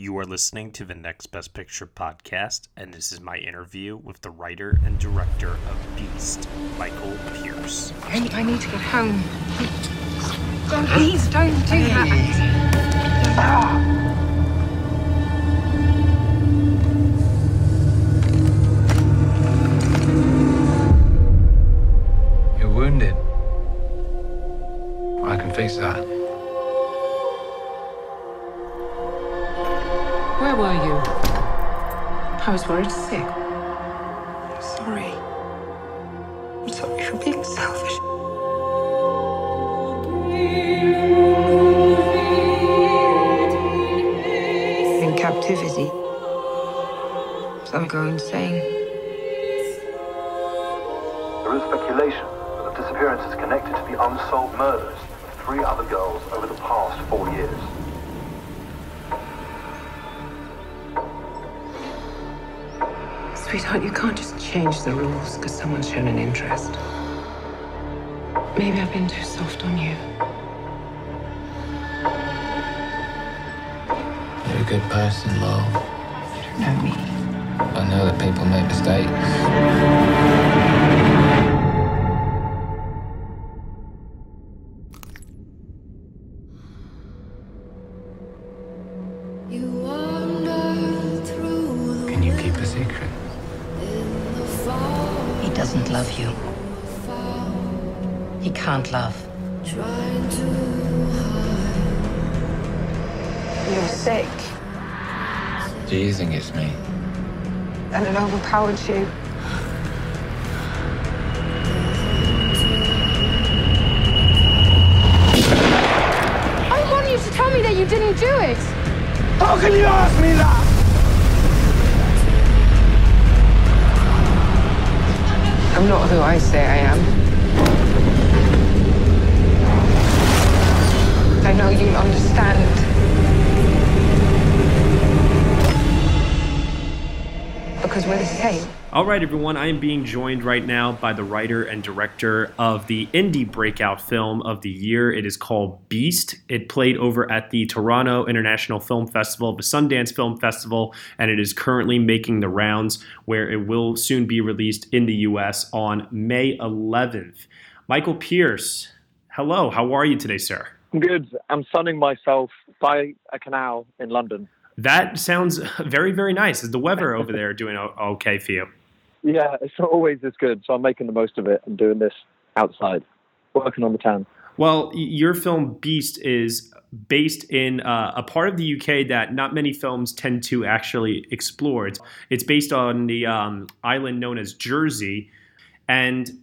You are listening to the Next Best Picture podcast, and this is my interview with the writer and director of Beast, Michael Pearce. I need to get home. Please don't do that. You're wounded. I can fix that. Where were you? I was worried sick. I'm sorry. I'm sorry for being selfish. In captivity, some go insane. There is speculation that the disappearance is connected to the unsolved murders of 3 other girls over the past 4 years. Sweetheart, you can't just change the rules because someone's shown an interest. Maybe I've been too soft on you. You're a good person, Lo. You don't know me. I know that people make mistakes. Can you keep a secret? He doesn't love you. He can't love. You're sick, Do you think it's me? and it overpowered you. I want you to tell me that you didn't do it. How can you ask me that? I'm not who I say I am. I know you'll understand. Because we're the same. All right, everyone, I am being joined right now by the writer and director of the indie breakout film of the year. It is called Beast. It played over at the Toronto International Film Festival, the Sundance Film Festival, and it is currently making the rounds where it will soon be released in the U.S. on May 11th. Michael Pearce, hello. How are you today, sir? Good. I'm sunning myself by a canal in London. That sounds very, very nice. Is the weather over there doing okay for you? Yeah, it's not always as good, so I'm making the most of it and doing this outside, working on the tan. Well, your film Beast is based in a part of the UK that not many films tend to actually explore. It's based on the island known as Jersey. And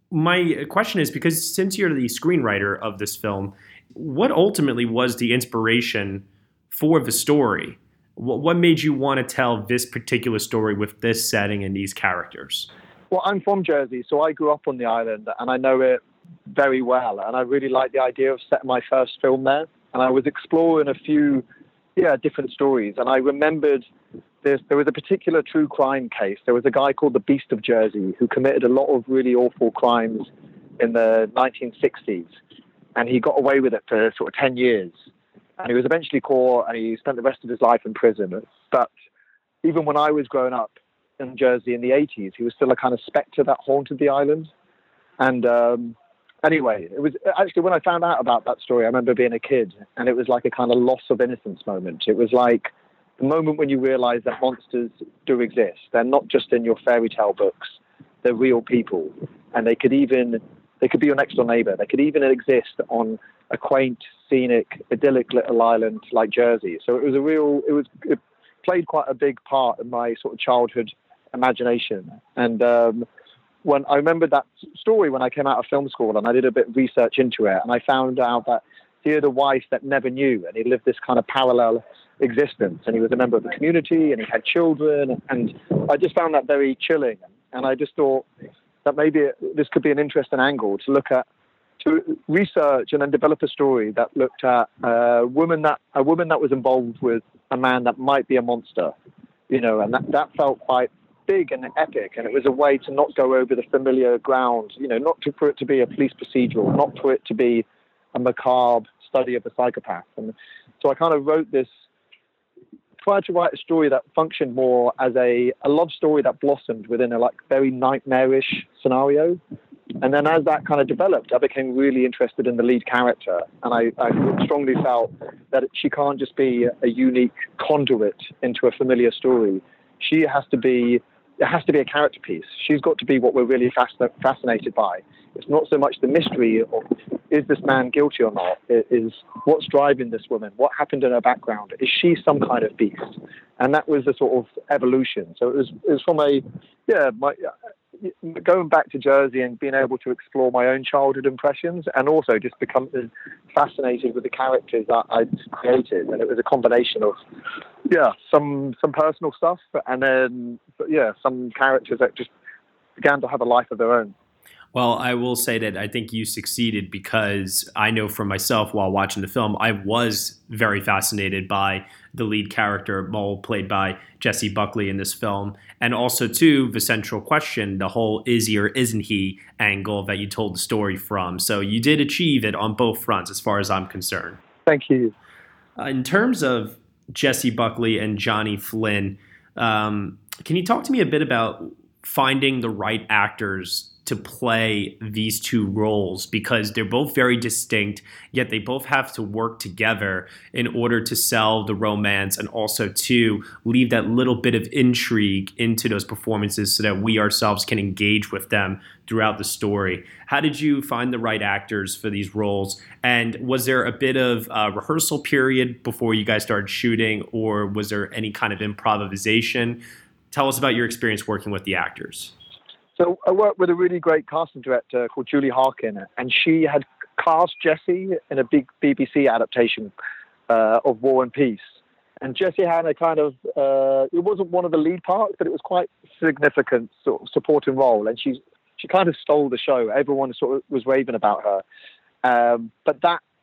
my question is, because since you're the screenwriter of this film, what ultimately was the inspiration for the story? What made you want to tell this particular story with this setting and these characters? Well, I'm from Jersey, so I grew up on the island and I know it very well. And I really like the idea of setting my first film there. And I was exploring a few different stories. And I remembered there was a particular true crime case. There was a guy called the Beast of Jersey who committed a lot of really awful crimes in the 1960s. And he got away with it for sort of 10 years. And he was eventually caught and he spent the rest of his life in prison. But even when I was growing up in Jersey in the 80s, he was still a kind of spectre that haunted the island. And anyway, it was actually when I found out about that story, I remember being a kid and it was like a kind of loss of innocence moment. It was like the moment when you realize that monsters do exist. They're not just in your fairy tale books. They're real people. And they could be your next door neighbor. They could even exist on a quaint, scenic, idyllic little island like Jersey. So it played quite a big part in my sort of childhood imagination. And when I remembered that story when I came out of film school and I did a bit of research into it, and I found out that he had a wife that never knew, and he lived this kind of parallel existence, and he was a member of the community, and he had children, and I just found that very chilling. And I just thought that maybe this could be an interesting angle to research and then develop a story that looked at a woman that was involved with a man that might be a monster, and that felt quite big and epic, and it was a way to not go over the familiar ground, not for it to be a police procedural, not for it to be a macabre study of a psychopath. And so I kind of wrote this tried to write a story that functioned more as a love story that blossomed within a like very nightmarish scenario. And then as that kind of developed, I became really interested in the lead character. And I strongly felt that she can't just be a unique conduit into a familiar story. It has to be a character piece. She's got to be what we're really fascinated by. It's not so much the mystery of is this man guilty or not? It is what's driving this woman? What happened in her background? Is she some kind of beast? And that was the sort of evolution. So it was from going back to Jersey and being able to explore my own childhood impressions, and also just become fascinated with the characters that I'd created. And it was a combination of some personal stuff, and then some characters that just began to have a life of their own. Well, I will say that I think you succeeded, because I know for myself while watching the film, I was very fascinated by the lead character, Mole, played by Jessie Buckley in this film. And also, too, the central question, the whole is he or isn't he angle that you told the story from. So you did achieve it on both fronts as far as I'm concerned. Thank you. In terms of Jessie Buckley and Johnny Flynn, can you talk to me a bit about finding the right actors to play these two roles, because they're both very distinct, yet they both have to work together in order to sell the romance and also to leave that little bit of intrigue into those performances so that we ourselves can engage with them throughout the story. How did you find the right actors for these roles? And was there a bit of a rehearsal period before you guys started shooting, or was there any kind of improvisation? Tell us about your experience working with the actors. So I worked with a really great casting director called Julie Harkin, and she had cast Jessie in a big BBC adaptation of War and Peace. And Jessie had a kind of, it wasn't one of the lead parts, but it was quite significant sort of supporting role. And she kind of stole the show. Everyone sort of was raving about her. But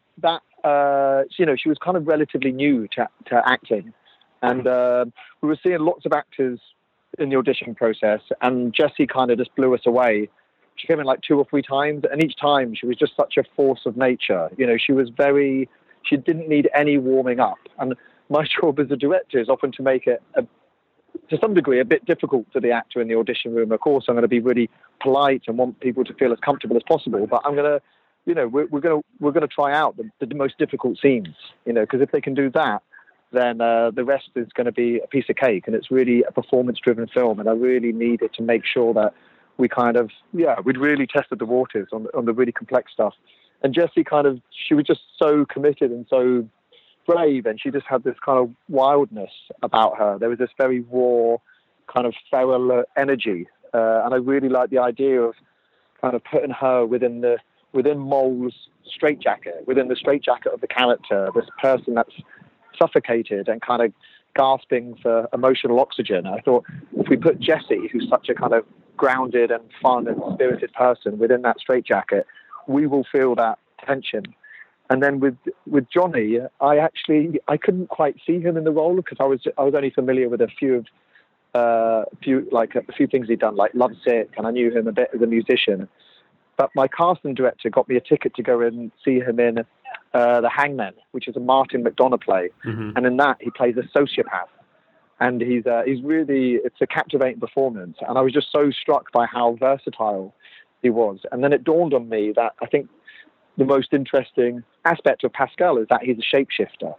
she was kind of relatively new to acting. And we were seeing lots of actors in the audition process, and Jessie kind of just blew us away. She came in like 2 or 3 times, and each time she was just such a force of nature. You know, she didn't need any warming up. And my job as a director is often to make it, to some degree, a bit difficult for the actor in the audition room. Of course, I'm going to be really polite and want people to feel as comfortable as possible, but I'm going to, we're going to try out the most difficult scenes, because if they can do that, then the rest is going to be a piece of cake. And it's really a performance-driven film, and I really needed to make sure that we kind of, we'd really tested the waters on the really complex stuff. And Jessie she was just so committed and so brave, and she just had this kind of wildness about her. There was this very raw, kind of feral energy, and I really liked the idea of kind of putting her within Mole's straitjacket, within the straitjacket of the character, this person that's suffocated and kind of gasping for emotional oxygen. I thought if we put Jessie, who's such a kind of grounded and fun and spirited person, within that straitjacket, we will feel that tension. And then with Johnny, I couldn't quite see him in the role, because I was only familiar with a few things he'd done, like Lovesick, and I knew him a bit as a musician. But my casting director got me a ticket to go and see him in The Hangman, which is a Martin McDonagh play. Mm-hmm. And in that, he plays a sociopath. And he's really, it's a captivating performance. And I was just so struck by how versatile he was. And then it dawned on me that I think the most interesting aspect of Pascal is that he's a shapeshifter.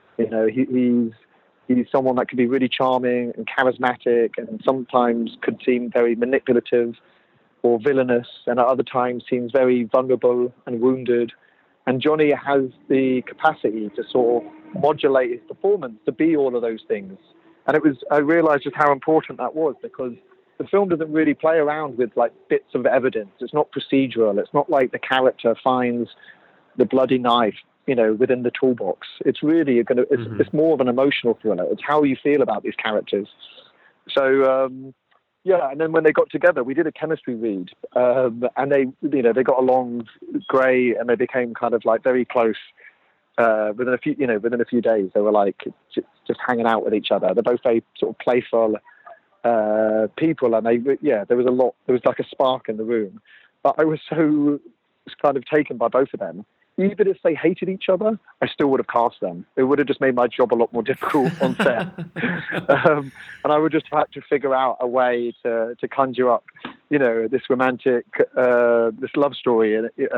He's someone that can be really charming and charismatic, and sometimes could seem very manipulative or villainous, and at other times seems very vulnerable and wounded. And Johnny has the capacity to sort of modulate his performance to be all of those things. And I realized just how important that was, because the film doesn't really play around with like bits of evidence. It's not procedural. It's not like the character finds the bloody knife, within the toolbox. It's really it's more of an emotional thriller. It's how you feel about these characters. So, and then when they got together, we did a chemistry read, and they got along great, and they became kind of like very close. Within a few days, they were like just hanging out with each other. They're both very sort of playful people, and there was like a spark in the room. But I was so kind of taken by both of them even if they hated each other, I still would have cast them. It would have just made my job a lot more difficult on set. And I would just have to figure out a way to conjure up, this romantic, this love story,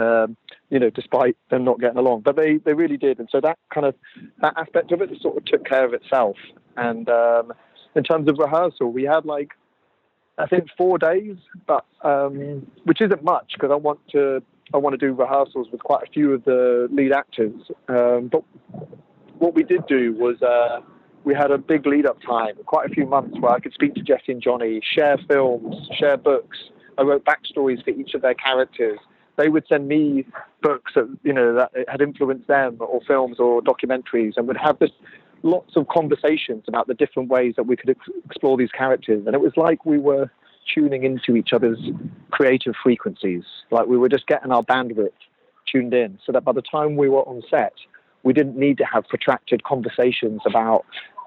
despite them not getting along. But they really did. And so that aspect of it sort of took care of itself. And in terms of rehearsal, we had I think 4 days, but which isn't much because I want to do rehearsals with quite a few of the lead actors. But what we did do was we had a big lead-up time, quite a few months, where I could speak to Jesse and Johnny, share films, share books. I wrote backstories for each of their characters. They would send me books that had influenced them, or films or documentaries, and would have lots of conversations about the different ways that we could explore these characters. And it was like we were tuning into each other's creative frequencies. Like we were just getting our bandwidth tuned in, so that by the time we were on set, we didn't need to have protracted conversations about,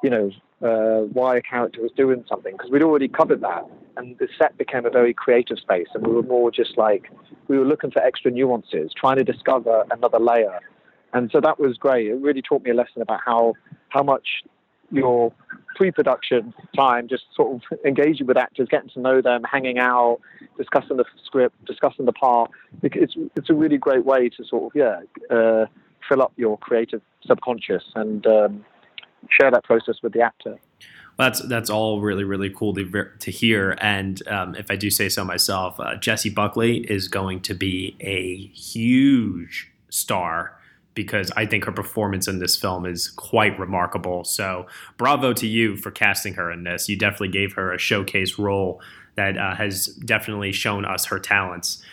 why a character was doing something, because we'd already covered that. And the set became a very creative space, and we were more just we were looking for extra nuances, trying to discover another layer. And so that was great. It really taught me a lesson about how much your pre-production time, just sort of engaging with actors, getting to know them, hanging out, discussing the script, discussing the part. It's a really great way to sort of, fill up your creative subconscious and share that process with the actor. That's all really, really cool to hear. And if I do say so myself, Jessie Buckley is going to be a huge star, because I think her performance in this film is quite remarkable. So bravo to you for casting her in this. You definitely gave her a showcase role that has definitely shown us her talents.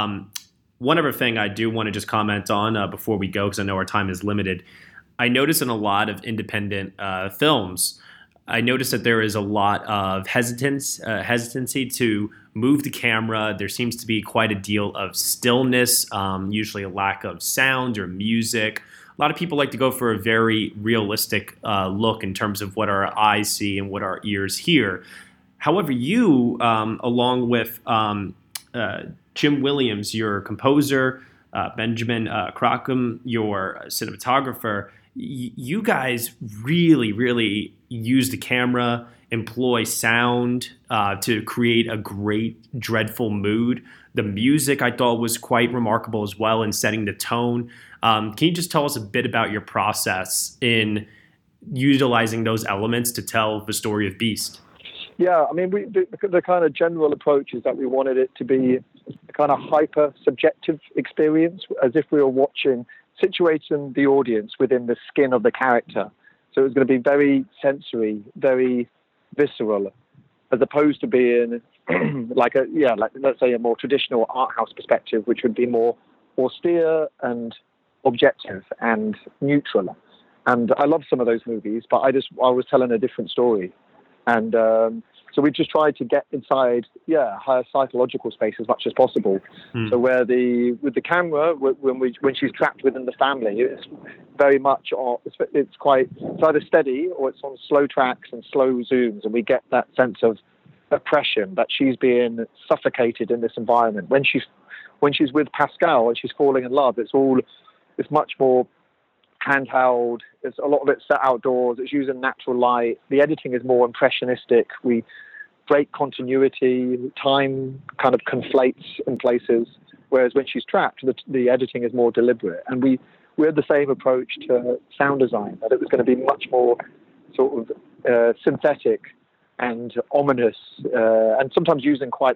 One other thing I do want to just comment on before we go, because I know our time is limited. I notice in a lot of independent films, I noticed that there is a lot of hesitancy to move the camera. There seems to be quite a deal of stillness, usually a lack of sound or music. A lot of people like to go for a very realistic look in terms of what our eyes see and what our ears hear. However, you, along with Jim Williams, your composer, Benjamin Crockham, your cinematographer, you guys really, really use the camera, employ sound to create a great, dreadful mood. The music I thought was quite remarkable as well in setting the tone. Can you just tell us a bit about your process in utilizing those elements to tell the story of Beast? Yeah, I mean, the kind of general approach is that we wanted it to be a kind of hyper-subjective experience, as if we were situating the audience within the skin of the character. So it was going to be very sensory, very visceral, as opposed to being let's say a more traditional art house perspective, which would be more austere and objective and neutral. And I love some of those movies, but I was telling a different story. And so we just tried to get inside, higher psychological space as much as possible. So with the camera, when she's trapped within the family, it's very much, it's either steady or it's on slow tracks and slow zooms, and we get that sense of oppression, that she's being suffocated in this environment. When she's with Pascal and she's falling in love, it's much more handheld. It's a lot of it set outdoors. It's using natural light. The editing is more impressionistic. We break continuity. Time kind of conflates in places. Whereas when she's trapped, the editing is more deliberate. And we had the same approach to sound design, that it was going to be much more sort of synthetic and ominous, and sometimes using quite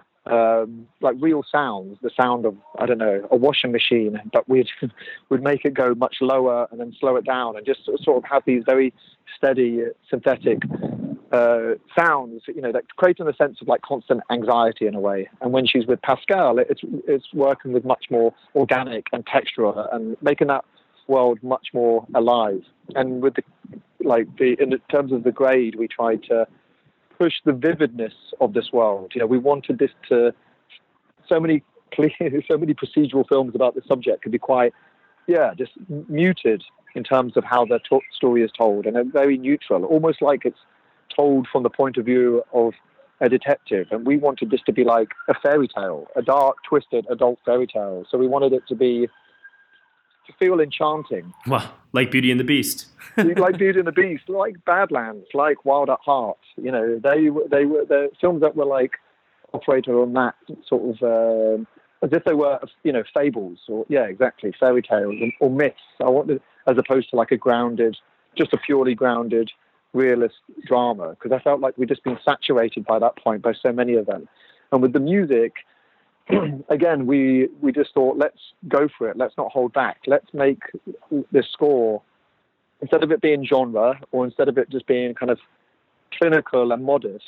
real sounds, the sound of, I don't know, a washing machine, but we'd make it go much lower and then slow it down, and just sort of have these very steady synthetic sounds, that creating a sense of constant anxiety in a way. And when she's with Pascal, it's working with much more organic and textural and making that world much more alive. And with in terms of the grade, we tried to push the vividness of this world. We wanted this to, so many procedural films about this subject could be quite, just muted in terms of how the story is told, and they're very neutral, almost like it's told from the point of view of a detective. And we wanted this to be like a fairy tale, a dark, twisted adult fairy tale. So we wanted it to be to feel enchanting. Well, like Beauty and the Beast. Like Beauty and the Beast, like Badlands, like Wild at Heart. You know, they were the films that were like operated on that sort of as if they were, you know, fables or exactly, fairy tales or myths. I wanted, as opposed to like just a purely grounded realist drama, because I felt like we'd just been saturated by that point by so many of them. And with the music, again, we just thought, let's go for it. Let's not hold back. Let's make this score, instead of it being genre, or instead of it just being kind of clinical and modest,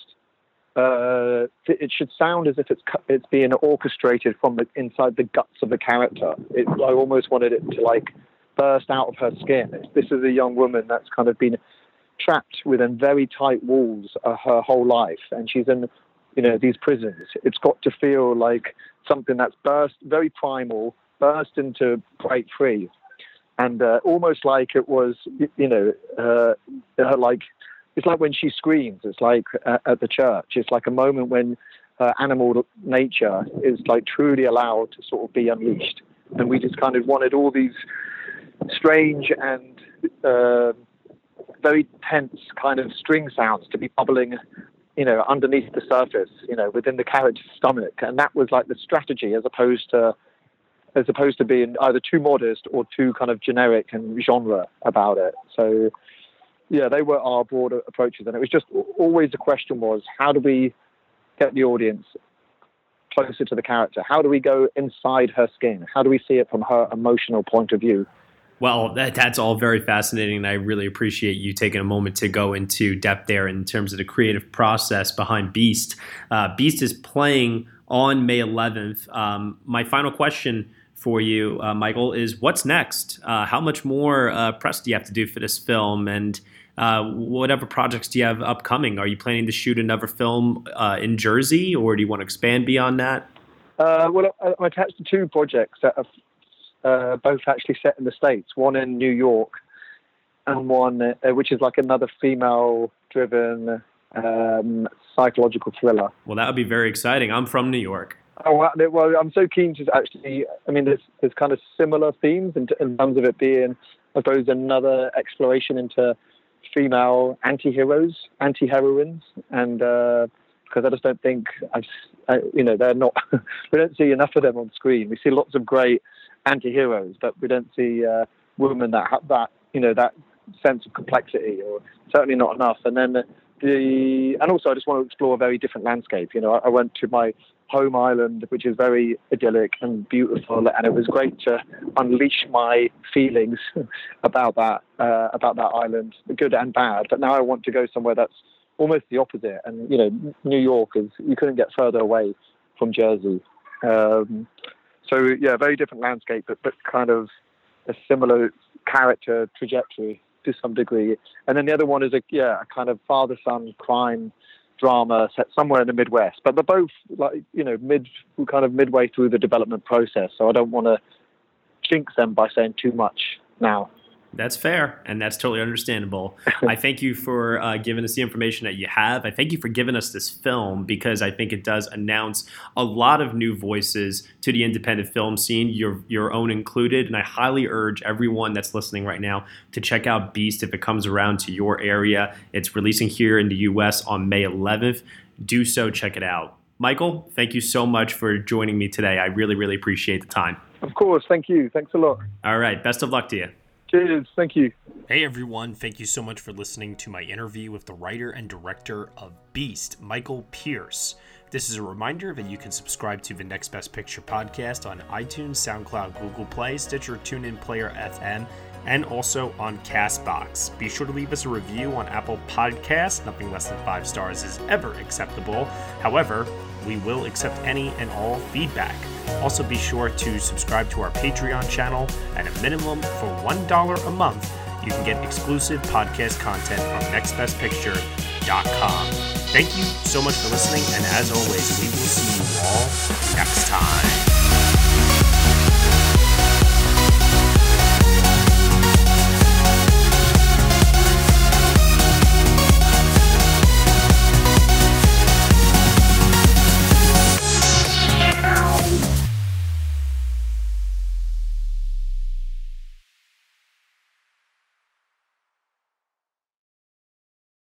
it should sound as if it's being orchestrated from inside the guts of the character. I almost wanted it to like burst out of her skin. This is a young woman that's kind of been trapped within very tight walls her whole life, and she's in, you know, these prisons. It's got to feel like something that's very primal, burst into break free, and almost like it was, you know, like, it's like when she screams. It's like at the church. It's like a moment when animal nature is like truly allowed to sort of be unleashed. And we just kind of wanted all these strange and very tense kind of string sounds to be bubbling, you know, underneath the surface, you know, within the character's stomach. And that was like the strategy, as opposed to being either too modest or too kind of generic and genre about it. So yeah, they were our broader approaches, and it was just always the question was, how do we get the audience closer to the character? How do we go inside her skin? How do we see it from her emotional point of view? Well, that's all very fascinating, and I really appreciate you taking a moment to go into depth there in terms of the creative process behind Beast. Beast is playing on May 11th. My final question for you, Michael, is what's next? How much more press do you have to do for this film? And whatever projects do you have upcoming? Are you planning to shoot another film in Jersey, or do you want to expand beyond that? Well, I'm attached to two projects that are both actually set in the States, one in New York and one which is like another female-driven psychological thriller. Well, that would be very exciting. I'm from New York. Oh, well, I'm so keen to actually, I mean, there's kind of similar themes in terms of it being, I suppose, another exploration into female anti-heroines, and because I just don't think, you know, they're not, we don't see enough of them on screen. We see lots of great anti-heroes, but we don't see women that have that, you know, that sense of complexity, or certainly not enough. And then and also I just want to explore a very different landscape. You know, I went to my home island, which is very idyllic and beautiful, and it was great to unleash my feelings about that island, good and bad. But now I want to go somewhere that's almost the opposite. And you know, New York is, you couldn't get further away from Jersey. So yeah, very different landscape, but kind of a similar character trajectory to some degree. And then the other one is a kind of father-son crime drama set somewhere in the Midwest, but they're both like, you know, midway through the development process. So I don't want to jinx them by saying too much now. That's fair, and that's totally understandable. I thank you for giving us the information that you have. I thank you for giving us this film, because I think it does announce a lot of new voices to the independent film scene, your own included. And I highly urge everyone that's listening right now to check out Beast if it comes around to your area. It's releasing here in the U.S. on May 11th. Do so, check it out. Michael, thank you so much for joining me today. I really, really appreciate the time. Of course, thank you. Thanks a lot. All right, best of luck to you. Cheers. Thank you. Hey everyone, thank you so much for listening to my interview with the writer and director of Beast, Michael Pearce. This is a reminder that you can subscribe to the Next Best Picture podcast on iTunes, SoundCloud, Google Play, Stitcher, TuneIn, Player FM, and also on CastBox. Be sure to leave us a review on Apple Podcasts. Nothing less than 5 stars is ever acceptable. However, we will accept any and all feedback. Also, be sure to subscribe to our Patreon channel. At a minimum for $1 a month, you can get exclusive podcast content from nextbestpicture.com. Thank you so much for listening, and as always, we will see you all next time.